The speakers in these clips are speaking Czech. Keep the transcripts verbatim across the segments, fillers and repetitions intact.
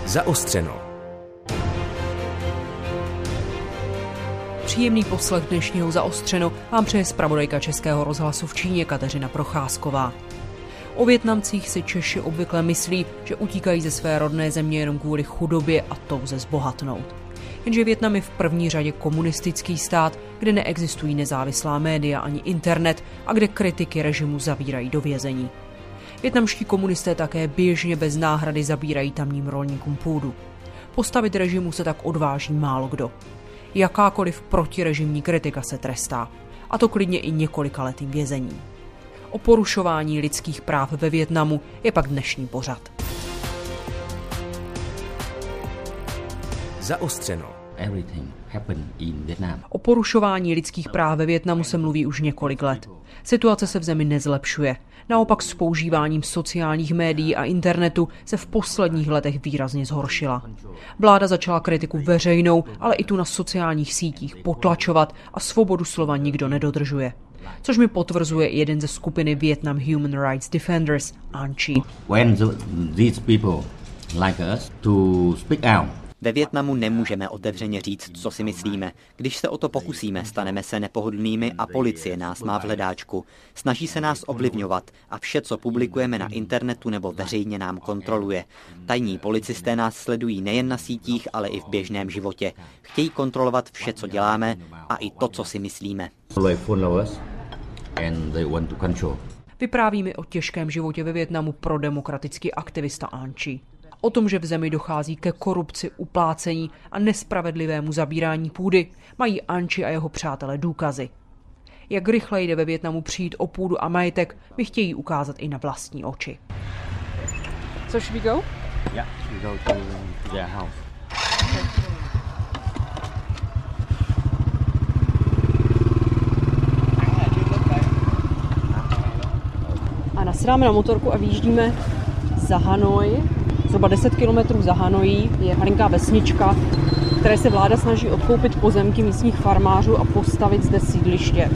Zaostřeno. Příjemný poslech dnešního Zaostřeno vám přeje zpravodajka Českého rozhlasu v Číně Kateřina Procházková. O Vietnamcích si Češi obvykle myslí, že utíkají ze své rodné země jenom kvůli chudobě a touze zbohatnout. Jenže Vietnam je v první řadě komunistický stát, kde neexistují nezávislá média ani internet a kde kritiky režimu zavírají do vězení. Vietnamští komunisté také běžně bez náhrady zabírají tamním rolníkům půdu. Postavit režimu se tak odváží málo kdo. Jakákoliv protirežimní kritika se trestá, a to klidně i několikaletým vězením. O porušování lidských práv ve Vietnamu je pak dnešní pořad. Zaostřeno. O porušování lidských práv ve Vietnamu se mluví už několik let. Situace se v zemi nezlepšuje. Naopak s používáním sociálních médií a internetu se v posledních letech výrazně zhoršila. Vláda začala kritiku veřejnou, ale i tu na sociálních sítích potlačovat a svobodu slova nikdo nedodržuje. Což mi potvrzuje jeden ze skupiny Vietnam Human Rights Defenders, An Chi. When these people like us to speak out. Ve Vietnamu nemůžeme otevřeně říct, co si myslíme. Když se o to pokusíme, staneme se nepohodlnými a policie nás má v hledáčku. Snaží se nás ovlivňovat a vše, co publikujeme na internetu nebo veřejně, nám kontroluje. Tajní policisté nás sledují nejen na sítích, ale i v běžném životě. Chtějí kontrolovat vše, co děláme a i to, co si myslíme. Vypráví mi o těžkém životě ve Vietnamu prodemokratický aktivista An Chi. O tom, že v zemi dochází ke korupci, uplácení a nespravedlivému zabírání půdy, mají An Chi a jeho přátelé důkazy. Jak rychle jde ve Vietnamu přijít o půdu a majetek, mi chtějí ukázat i na vlastní oči. So should we go? Yeah, we go to their house. A nasedáme na motorku a vyjíždíme za Hanoj. Zhruba deset kilometrů za Hanojí je malinká vesnička, které se vláda snaží odkoupit pozemky místních farmářů a postavit zde sídliště.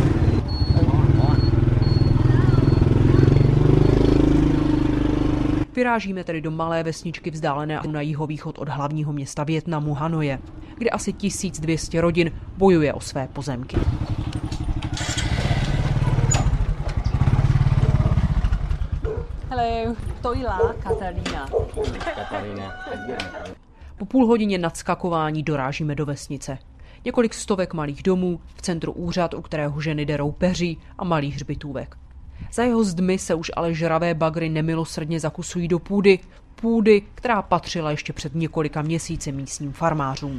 Vyrážíme tedy do malé vesničky vzdálené na jihovýchod od hlavního města Vietnamu Hanoje, kde asi tisíc dvě stě rodin bojuje o své pozemky. Hello, tôi là Katarina. Po půl hodině nadskakování dorážíme do vesnice. Několik stovek malých domů, v centru úřad, u kterého ženy derou peří a malých hřbitůvek. Za jeho zdmi se už ale žravé bagry nemilosrdně zakusují do půdy, půdy, která patřila ještě před několika měsíci místním farmářům.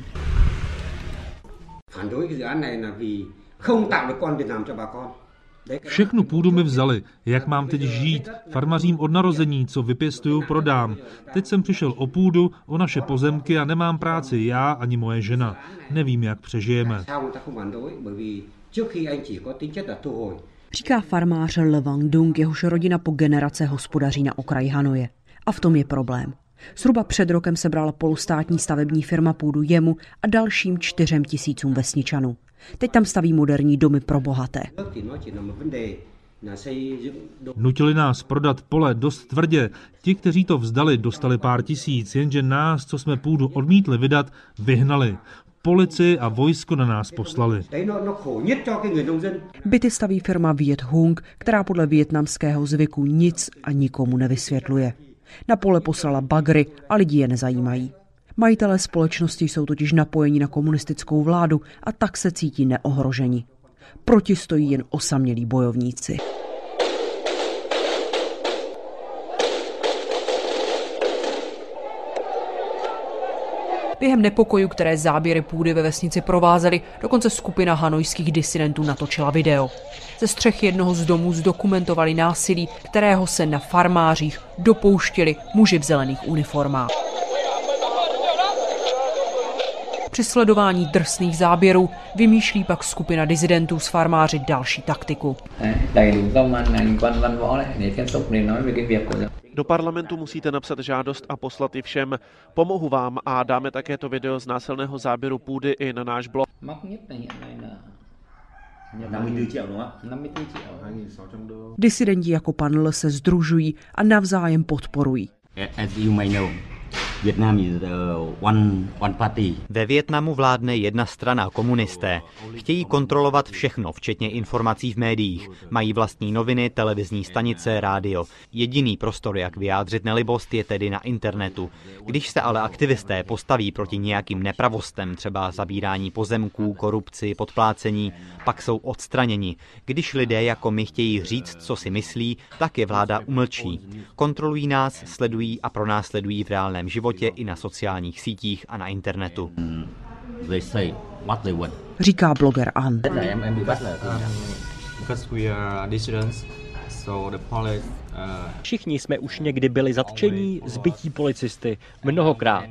Všechnu půdu mi vzali. Jak mám teď žít? Farmařím od narození, co vypěstuju, prodám. Teď jsem přišel o půdu, o naše pozemky a nemám práci já ani moje žena. Nevím, jak přežijeme. Říká farmář Le Vang Dung, jehož rodina po generace hospodaří na okraji Hanoje. A v tom je problém. Zhruba před rokem sebrala polostátní stavební firma půdu jemu a dalším čtyřem tisícům vesničanů. Teď tam staví moderní domy pro bohaté. Nutili nás prodat pole dost tvrdě. Ti, kteří to vzdali, dostali pár tisíc, jenže nás, co jsme půdu odmítli vydat, vyhnali. Policii a vojsko na nás poslali. Byty staví firma Viet Hung, která podle vietnamského zvyku nic a nikomu nevysvětluje. Na pole poslala bagry a lidi je nezajímají. Majitelé společnosti jsou totiž napojeni na komunistickou vládu a tak se cítí neohroženi. Proti stojí jen osamělí bojovníci. Během nepokojů, které záběry půdy ve vesnici provázely, dokonce skupina hanojských disidentů natočila video. Ze střech jednoho z domů zdokumentovali násilí, kterého se na farmářích dopouštěli muži v zelených uniformách. Při sledování drsných záběrů vymýšlí pak skupina disidentů s farmáři další taktiku. Do parlamentu musíte napsat žádost a poslat ji všem. Pomohu vám a dáme také to video z násilného záběru půdy i na náš blog. Disidenti jako pan L se sdružují a navzájem podporují. Vietnam is uh, one one party. Ve Vietnamu vládne jedna strana, komunisté. Chtějí kontrolovat všechno, včetně informací v médiích. Mají vlastní noviny, televizní stanice, rádio. Jediný prostor, jak vyjádřit nelibost, je tedy na internetu. Když se ale aktivisté postaví proti nějakým nepravostem, třeba zabírání pozemků, korupci, podplácení, pak jsou odstraněni. Když lidé jako my chtějí říct, co si myslí, tak je vláda umlčí. Kontrolují nás, sledují a pronásledují v reálném životě i na sociálních sítích a na internetu. They say what they want. Říká bloger An. Všichni jsme už někdy byli zatčení, zbytí policisty, mnohokrát.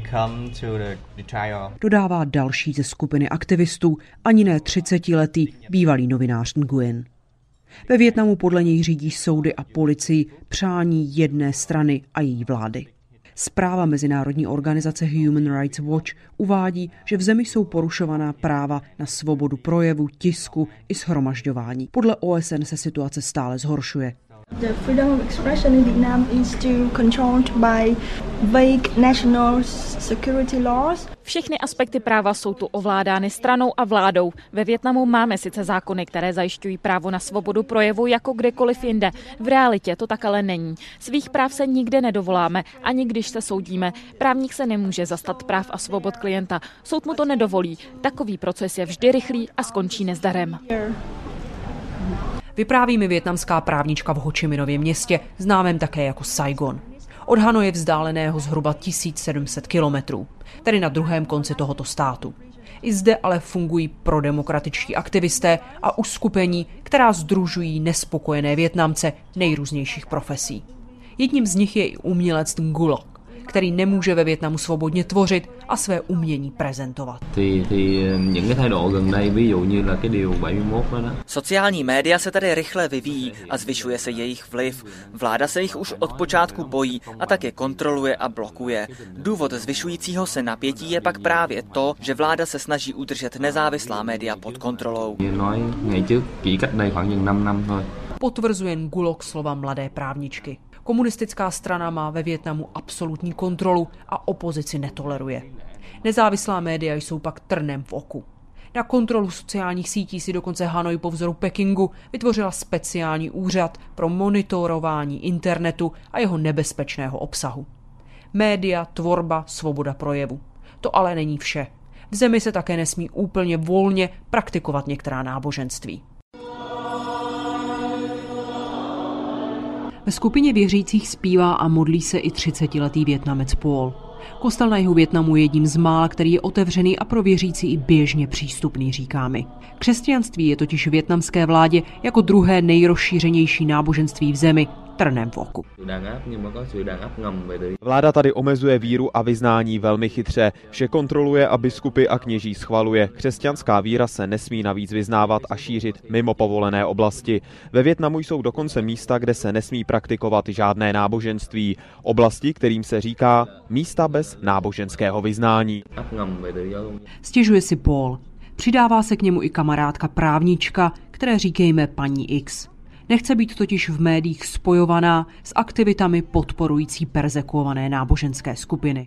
Dodává další ze skupiny aktivistů, ani ne třicetiletý bývalý novinář Nguyen. Ve Vietnamu podle něj řídí soudy a policii přání jedné strany a její vlády. Zpráva mezinárodní organizace Human Rights Watch uvádí, že v zemi jsou porušovaná práva na svobodu projevu, tisku i shromažďování. Podle O S N se situace stále zhoršuje. The freedom of expression in Vietnam is still controlled by vague national security laws. Všechny aspekty práva jsou tu ovládány stranou a vládou. Ve Vietnamu máme sice zákony, které zajišťují právo na svobodu projevu jako kdekoliv jinde. V realitě to tak ale není. Svých práv se nikde nedovoláme, ani když se soudíme. Právník se nemůže zastat práv a svobod klienta. Soud mu to nedovolí. Takový proces je vždy rychlý a skončí nezdarem. Vypráví mi vietnamská právnička v Ho Chi Minově městě, známém také jako Saigon. Od Hanoje vzdáleného zhruba tisíc sedm set kilometrů, tedy na druhém konci tohoto státu. I zde ale fungují prodemokratičtí aktivisté a uskupení, která sdružují nespokojené Vietnamce nejrůznějších profesí. Jedním z nich je i umělec Ngulok, který nemůže ve Vietnamu svobodně tvořit a své umění prezentovat. Sociální média se tady rychle vyvíjí a zvyšuje se jejich vliv. Vláda se jich už od počátku bojí a tak je kontroluje a blokuje. Důvod zvyšujícího se napětí je pak právě to, že vláda se snaží udržet nezávislá média pod kontrolou. Potvrzuje Ngulok slova mladé právničky. Komunistická strana má ve Vietnamu absolutní kontrolu a opozici netoleruje. Nezávislá média jsou pak trnem v oku. Na kontrolu sociálních sítí si dokonce Hanoj po vzoru Pekingu vytvořila speciální úřad pro monitorování internetu a jeho nebezpečného obsahu. Média, tvorba, svoboda projevu. To ale není vše. V zemi se také nesmí úplně volně praktikovat některá náboženství. Ve skupině věřících zpívá a modlí se i třicetiletý Vietnamec Paul. Kostel na jihu Vietnamu je jedním z mála, který je otevřený a pro věřící i běžně přístupný, říká mi. Křesťanství je totiž vietnamské vládě jako druhé nejrozšířenější náboženství v zemi trnem v oku. Vláda tady omezuje víru a vyznání velmi chytře. Vše kontroluje a biskupy a kněží schvaluje. Křesťanská víra se nesmí navíc vyznávat a šířit mimo povolené oblasti. Ve Vietnamu jsou dokonce místa, kde se nesmí praktikovat žádné náboženství. Oblasti, kterým se říká místa bez náboženského vyznání. Stěžuje si Paul. Přidává se k němu i kamarádka právnička, které říkejme paní X. Nechce být totiž v médiích spojovaná s aktivitami podporující perzekuované náboženské skupiny.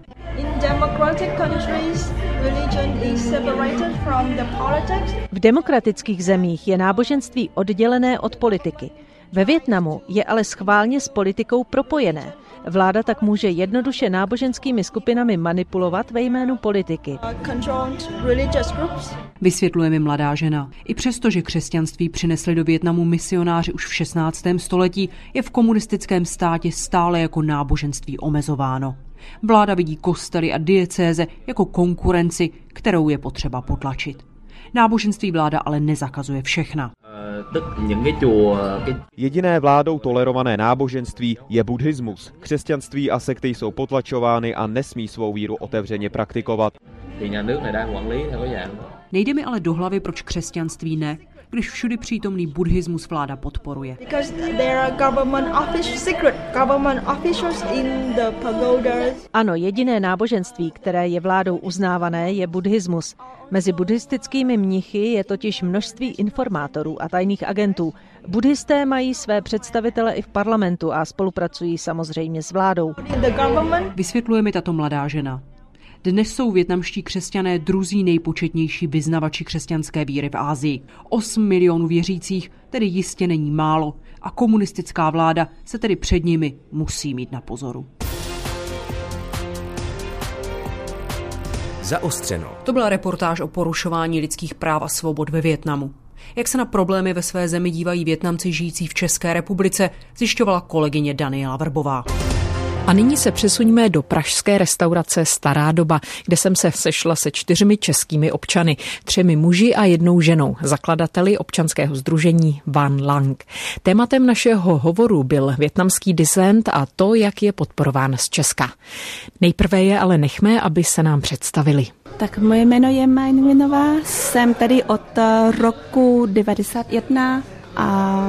V demokratických zemích je náboženství oddělené od politiky. Ve Vietnamu je ale schválně s politikou propojené. Vláda tak může jednoduše náboženskými skupinami manipulovat ve jménu politiky. Vysvětluje mi mladá žena. I přesto, že křesťanství přinesli do Vietnamu misionáři už v šestnáctém století, je v komunistickém státě stále jako náboženství omezováno. Vláda vidí kostely a diecéze jako konkurenci, kterou je potřeba potlačit. Náboženství vláda ale nezakazuje všechna. Jediné vládou tolerované náboženství je buddhismus. Křesťanství a sekty jsou potlačovány a nesmí svou víru otevřeně praktikovat. Nejde mi ale do hlavy, proč křesťanství ne. když všudy přítomný buddhismus vláda podporuje. Ano, jediné náboženství, které je vládou uznávané, je buddhismus. Mezi buddhistickými mnichy je totiž množství informátorů a tajných agentů. Buddhisté mají své představitele i v parlamentu a spolupracují samozřejmě s vládou. Vysvětluje mi tato mladá žena. Dnes jsou vietnamští křesťané druzí nejpočetnější vyznavači křesťanské víry v Asii. osm milionů věřících tedy jistě není málo a komunistická vláda se tedy před nimi musí mít na pozoru. Zaostřeno. To byla reportáž o porušování lidských práv a svobod ve Vietnamu. Jak se na problémy ve své zemi dívají Vietnamci žijící v České republice, zjišťovala kolegyně Daniela Vrbová. A nyní se přesuňme do pražské restaurace Stará doba, kde jsem se sešla se čtyřmi českými občany, třemi muži a jednou ženou, zakladateli občanského sdružení Van Lang. Tématem našeho hovoru byl vietnamský disident a to, jak je podporován z Česka. Nejprve je ale nechme, aby se nám představili. Tak moje jméno je Majnvinová, jsem tady od roku devadesát jedna. A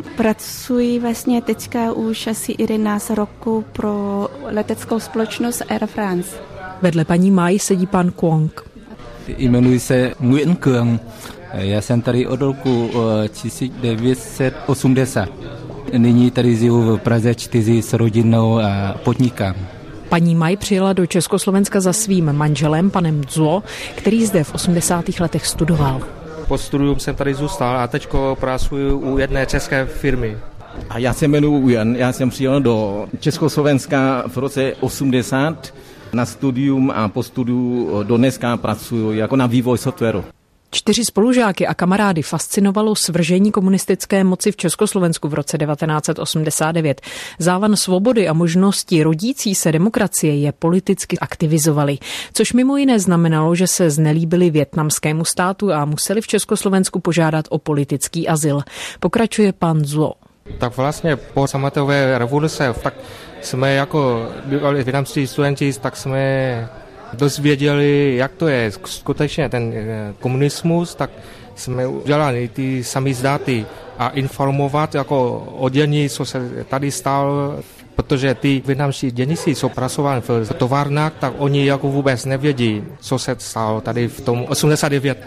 pracuji vlastně teďka už asi jedenáct roku pro leteckou společnost Air France. Vedle paní Mai sedí pan Quong. Jmenuji se Nguyễn Cường. Já jsem tady od roku tisíc devět set osmdesát. Nyní tady žiju v Praze čtyři s rodinou a podnikám. Paní Mai přijela do Československa za svým manželem, panem Zuo, který zde v osmdesátých letech studoval. Po studium jsem tady zůstal a teďko pracuji u jedné české firmy. A já se jmenuji Jan, já jsem přijel do Československa v roce osmdesát na studium a po studiu do dneska pracuji jako na vývoj softwaru. Čtyři spolužáky a kamarády fascinovalo svržení komunistické moci v Československu v roce devatenáct set osmdesát devět. Závan svobody a možnosti rodící se demokracie je politicky aktivizovali, což mimo jiné znamenalo, že se znelíbili vietnamskému státu a museli v Československu požádat o politický azyl. Pokračuje pan Zuo. Tak vlastně po sametové revoluce, tak jsme jako bývali vietnamští studenti, tak jsme dozvěděli, jak to je skutečně ten komunismus, tak jsme udělali ty samizdaty a informovat jako o dění, co se tady stalo, protože ty vietnamští dělníci, co pracovali v továrnách, tak oni jako vůbec nevědí, co se stalo tady v tom osmdesát devět.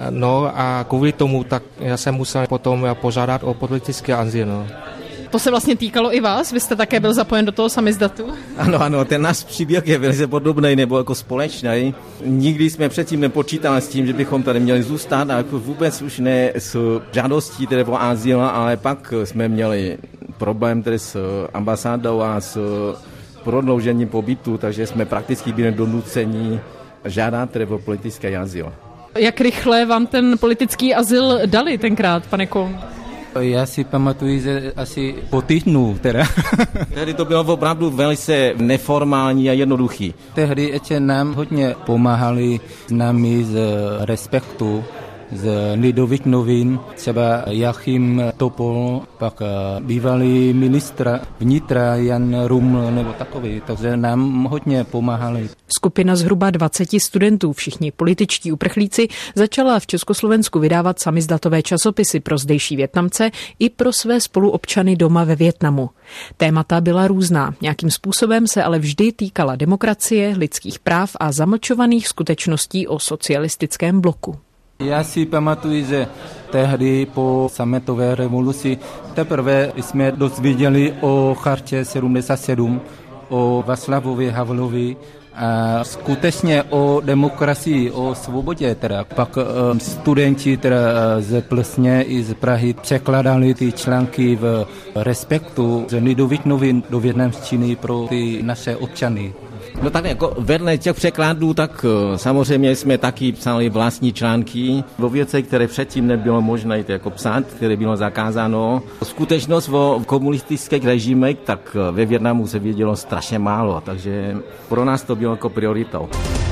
No a kvůli tomu, tak já jsem musel potom požádat o politický azyl. No. To se vlastně týkalo i vás? Vy jste také byl zapojen do toho samizdatu? Ano, ano, ten náš příběh je velice podobný nebo jako společný. Nikdy jsme předtím nepočítali s tím, že bychom tady měli zůstat a jako vůbec už ne s žádostí tedy o azyl, ale pak jsme měli problém tedy s ambasádou a s prodloužením pobytu, takže jsme prakticky byli donuceni žádat tedy o politický azyl. Jak rychle vám ten politický azyl dali tenkrát, pane Kong? Já si pamatuju, že asi po týdnu teda. Tehdy to bylo opravdu velice neformální a jednoduchý. Tehdy ještě nám hodně pomáhali známí z Respektu, z Lidových novin, třeba Jachim Topol, pak bývalý ministr vnitra Jan Ruml nebo takový, takže nám hodně pomáhali. Skupina zhruba dvaceti studentů, všichni političtí uprchlíci, začala v Československu vydávat samizdatové časopisy pro zdejší Vietnamce i pro své spoluobčany doma ve Vietnamu. Témata byla různá, nějakým způsobem se ale vždy týkala demokracie, lidských práv a zamlčovaných skutečností o socialistickém bloku. Já si pamatuju, že tehdy po sametové revoluci teprve jsme dozvěděli o chartě sedmdesát sedm, o Václavovi Havlovi a skutečně o demokracii, o svobodě. Teda. Pak um, studenti teda z Plzně i z Prahy překladali ty články v Respektu z Lidových novin do vietnamštiny pro ty naše občany. No tak jako vedle těch překladů, tak samozřejmě jsme taky psali vlastní články o věcech, které předtím nebylo možné jako psát, které bylo zakázáno. Skutečnost o komunistických režimech, tak ve Vietnamu se vědělo strašně málo, takže pro nás to bylo jako prioritou.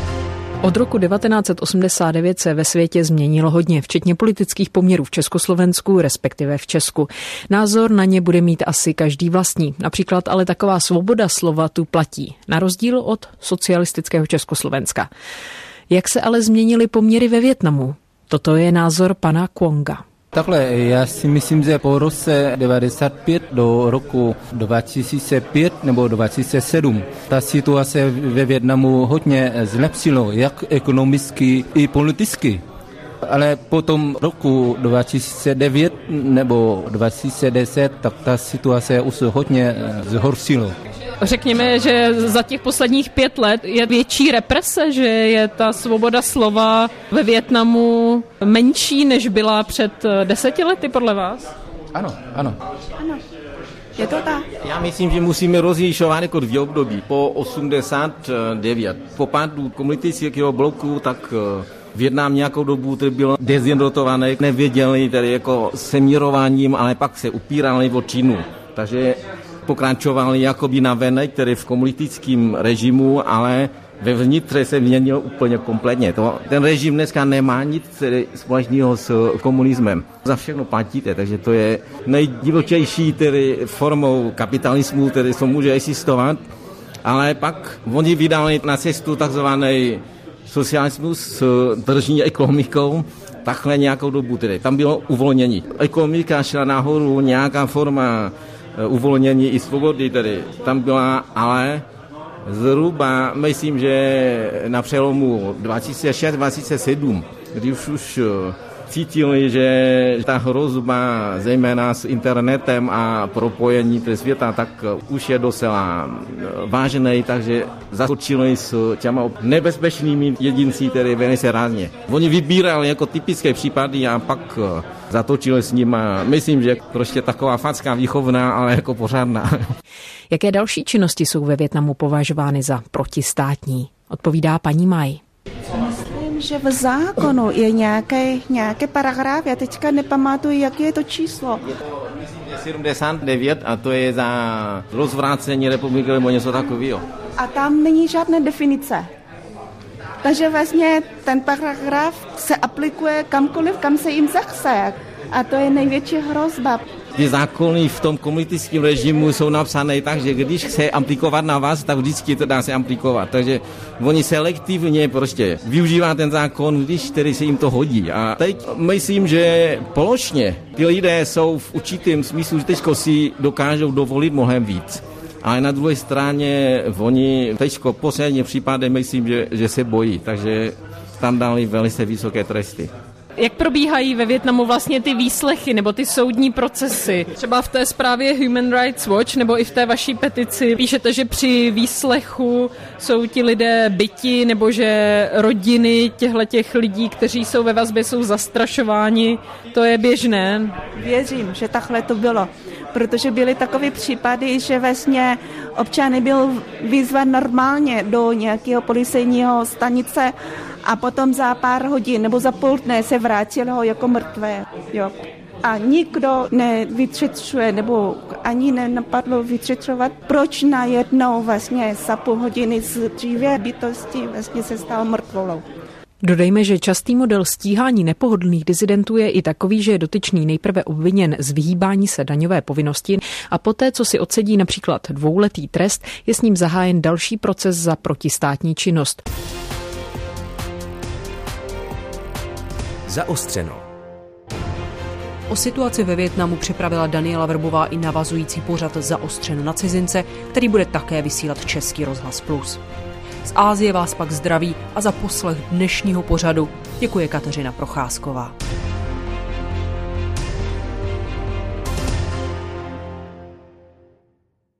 Od roku devatenáct set osmdesát devět se ve světě změnilo hodně, včetně politických poměrů v Československu, respektive v Česku. Názor na ně bude mít asi každý vlastní. Například ale taková svoboda slova tu platí, na rozdíl od socialistického Československa. Jak se ale změnily poměry ve Vietnamu? Toto je názor pana Quonga. Takhle, já si myslím, že po roce devadesát pět do roku dva tisíce pět nebo dva tisíce sedm ta situace ve Vietnamu hodně zlepšilo, jak ekonomicky i politicky. Ale potom roku dva tisíce devět nebo dva tisíce deset, tak ta situace už hodně zhoršilo. Řekněme, že za těch posledních pět let je větší represe, že je ta svoboda slova ve Vietnamu menší, než byla před deseti lety, podle vás? Ano, ano. Ano. Je to tak? Já myslím, že musíme rozlišovat jako dvě období. Po osmdesát devět, po pádu komunistického bloku, tak Vietnam nějakou dobu byl dezidentovaný, nevěděli tedy jako se mírováním, ale pak se upírali od Čínu. Takže pokračovali jakoby navenek, tedy v komunistickém režimu, ale ve vnitře se měnil úplně kompletně. To, ten režim dneska nemá nic společného s komunismem. Za všechno platíte, takže to je nejdivočejší tedy formou kapitalismu, který se může existovat, ale pak oni vydali na cestu takzvaný socialismus s tržní ekonomikou, takhle nějakou dobu tedy. Tam bylo uvolnění. Ekonomika šla nahoru, nějaká forma uvolnění i svobody tedy tam byla, ale zhruba, myslím, že na přelomu dva tisíce šest dva tisíce sedm, když už cítili, že ta hrozba, zejména s internetem a propojení přes světa, tak už je docela vážný, takže zaskočili s těma nebezpečnými jedinci, které velice rázně. Oni vybírali jako typické případy a pak zatočili s nimi. Myslím, že prostě taková facka výchovná, ale jako pořádná. Jaké další činnosti jsou ve Vietnamu považovány za protistátní? Odpovídá paní Maj. Myslím, že v zákonu je nějaký, nějaký paragraf, já teďka nepamatuji, jaké je to číslo. sedmdesát devět a to je za rozvrácení republiky nebo něco takového. A tam není žádné definice. Takže vlastně ten paragraf se aplikuje kamkoliv, kam se jim zachce. A to je největší hrozba. Ty zákony v tom komunistickém režimu jsou napsané tak, že když chce aplikovat na vás, tak vždycky to dá se aplikovat. Takže oni selektivně prostě využívá ten zákon, když tedy se jim to hodí. A teď myslím, že plošně ty lidé jsou v určitém smyslu, že teďko si dokážou dovolit mnohem víc. Ale na druhé straně oni teďko poslední případy myslím, že, že se bojí, takže tam dali velice vysoké tresty. Jak probíhají ve Vietnamu vlastně ty výslechy nebo ty soudní procesy? Třeba v té zprávě Human Rights Watch nebo i v té vaší petici píšete, že při výslechu jsou ti lidé byti nebo že rodiny těchto lidí, kteří jsou ve vazbě, jsou zastrašováni. To je běžné? Věřím, že takhle to bylo, protože byly takové případy, že vlastně občan nebyl vyzvan normálně do nějakého policejního stanice a potom za pár hodin nebo za půl dne se vrátil ho jako mrtvé. Jo. A nikdo nevyšetřuje, nebo ani nenapadlo vyšetřovat, proč najednou vlastně za půl hodiny z dříve bytosti vlastně se stal mrtvolou. Dodejme, že častý model stíhání nepohodlných disidentů je i takový, že je dotyčný nejprve obviněn z vyhýbání se daňové povinnosti a poté, co si odsedí například dvouletý trest, je s ním zahájen další proces za protistátní činnost. Zaostřeno. O situaci ve Vietnamu připravila Daniela Vrbová i navazující pořad Zaostřeno na cizince, který bude také vysílat Český rozhlas Plus. Z Asie vás pak zdraví a za poslech dnešního pořadu děkuje Kateřina Procházková.